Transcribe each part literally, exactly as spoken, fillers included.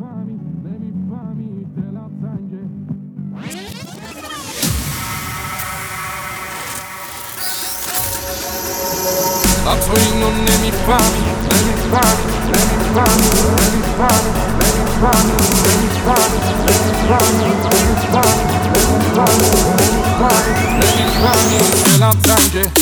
نمیفهمی نمیفهمی دلم تنگه. من تو اینو نمیفهمی نمیفهمی نمیفهمی نمیفهمی نمیفهمی نمیفهمی نمیفهمی نمیفهمی نمیفهمی نمیفهمی دلم تنگه.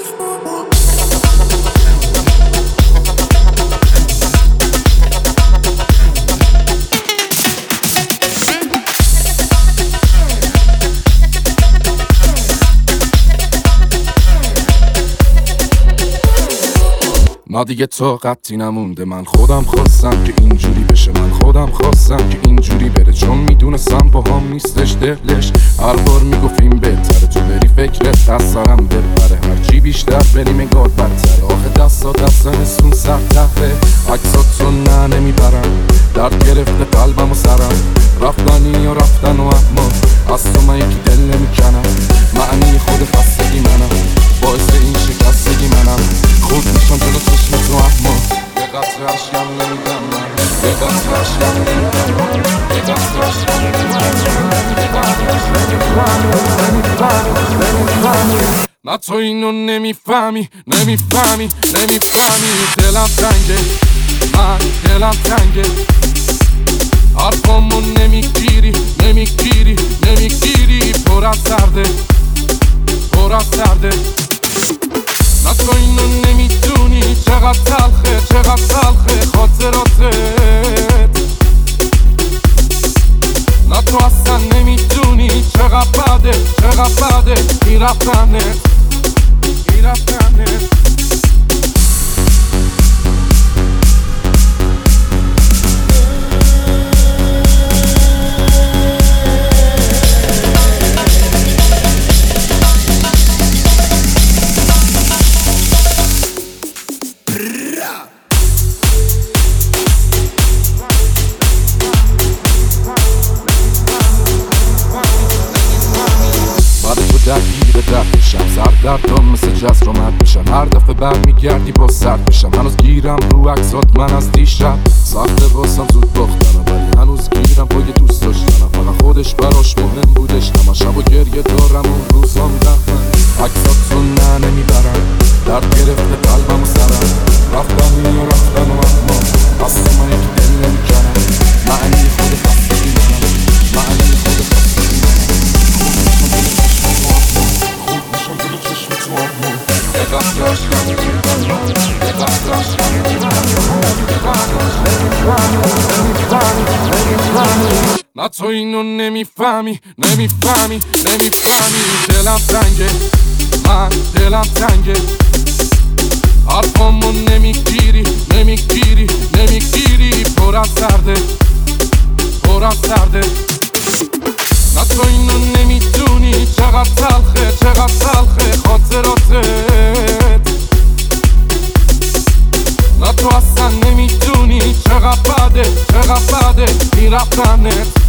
ما دیگه طاقتی نمونده، من خودم خواستم که اینجوری بشه، من خودم خواستم که اینجوری بره، چون میدونستم با هم نیستش دلش. هر بار میگفت این بهتره تو بری فکرت از سرم بپره، هرچی بیشتر بریم انگار بدتره. آخه دستا دستن سون سر تهره، عکسات تو نه نمیبرم، درد گرفته قلبم و سرم، رفتنی یا رفتن و اما از تو من یکی دل نمیکنم. معنی خود خستگی منم، باعث این شکستگی منم، خود میشم جلو چشم تو اما یه قطره عشقم نمیدم من، یه قطره عشقم نمیدم من، یه قطره عشقم نمیدم. نه تو اینو نمیفهمی نمیفهمی نمیفهمی دلم تنگه، من دلم تنگه، حرفامو نمیگیری نمیگیری نمیگیری، پر از درده پر از درده. نه تو اینو نمیدونی چقدر تلخه چقدر تلخه خاطراتت، نه تو اصلا نمیدونی چقدر بده چقدر بده میرفتنت میرفتنت. درگیر درد بشم، سر دردم مثل جز رو مد بشم، هر دفعه برمیگردی با سرد بشم. هنوز گیرم رو عکسات من از دیشب، سخته واسم زود باختنم، ولی هنوز گیرم پای دوست داشتنم. فقط خودش براش مهم بودش، همه شب و گریه دارم اون روزام رفتن. عکسات تو نه نمیبرم، درد گرفته قلبم و سرم، رفتن یا رفتن و اما از تو من یکی دل نمیکنم. معنی خود خستگی منم، معنی خود خستگی منم، نه تو اینو نمیفهمی نمیفهمی نمیفهمی دلم تنگه، من دلم تنگه، حرفامو نمیگیری نمیگیری نمیگیری، پر از درده پر از درده. نه تو اینو نمیدونی چقدر تلخه چقدر تلخه خاطراتت، نه تو اصلا نمیدونی چقدر بده چقدر بده میرفتنت.